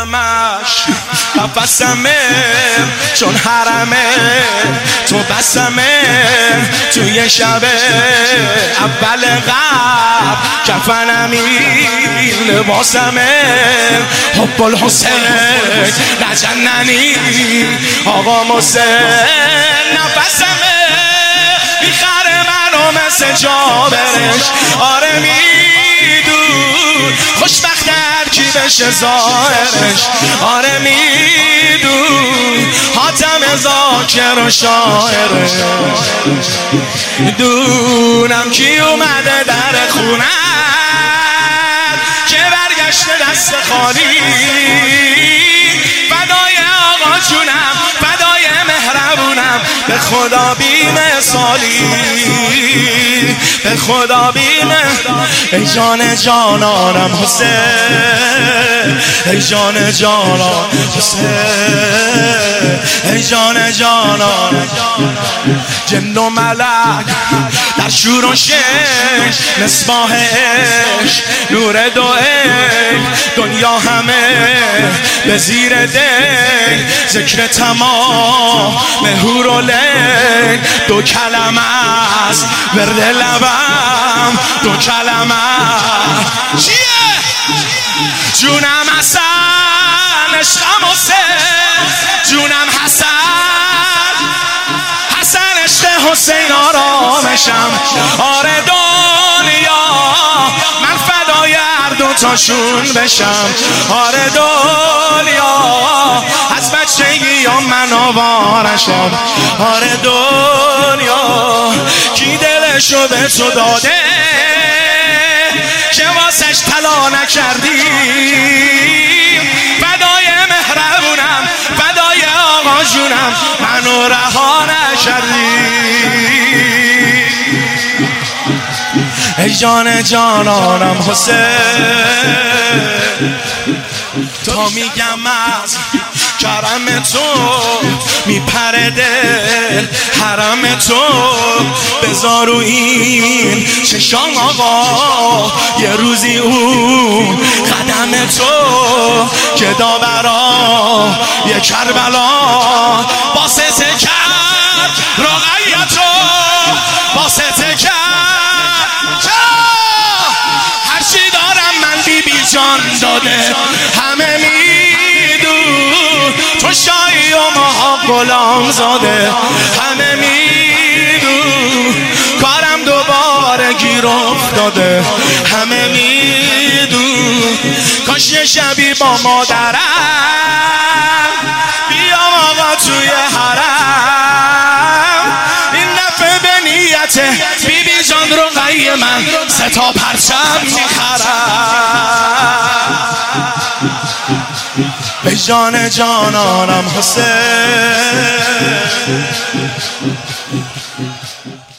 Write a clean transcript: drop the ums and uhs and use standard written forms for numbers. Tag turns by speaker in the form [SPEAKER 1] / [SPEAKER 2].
[SPEAKER 1] همش قفسمه چون حرمه تو بسمه توی شب اول قبل کفنمی لباسمه حب الحسین نجننی آقا محسن نفسمه میخره منو مثل جابرش آره میدون خوشبخت هر کی بشه ظاهرش آره میدون حاتم ذاکر و شاعرش دونم کی اومده در خونه که برگشته دست خالی فدای آقا جونم فدای مهربونم به خدا بی‌مثالی به خدا ای جان جانانم حسین ای جان جانان حسین ای جان جانان جن و ملک در شور و شش مصباح عشق نور دو دنیا همه به زیر دل ذکر تمام مهور و لیل دو کلمه است ورد لبم دو کلمه چیه؟ جونم حسن عشقم حسین جونم حسن حسن عشق حسین آرامشم آره دنیا من فدای هر دوتاشون بشم آره دنیا از بچگی من آوارشم آره دنیا کی دلشو به تو داده که واسش طلا نکردی فدای مهربونم فدای آقا جونم منو رها نکردی ای جان جانانم حسین تا میگم از کرم تو میپره دل حرم تو بذار رو این چشام آقا یه روزی اون قدم تو که داورا یه کربلا باسته کرد رقیتو باسته کرد هرچی دارم من بی جان داده همه میدون تو شایی و ما غلام زاده همه میدون کارم دوباره گیر افتاده همه میدون کاش یه شبی با مادرم بیام آقا توی حرم این دفعه به نیت بی بی جان رقی من 3 تا پرچم میخرم ای جان جانانم حسین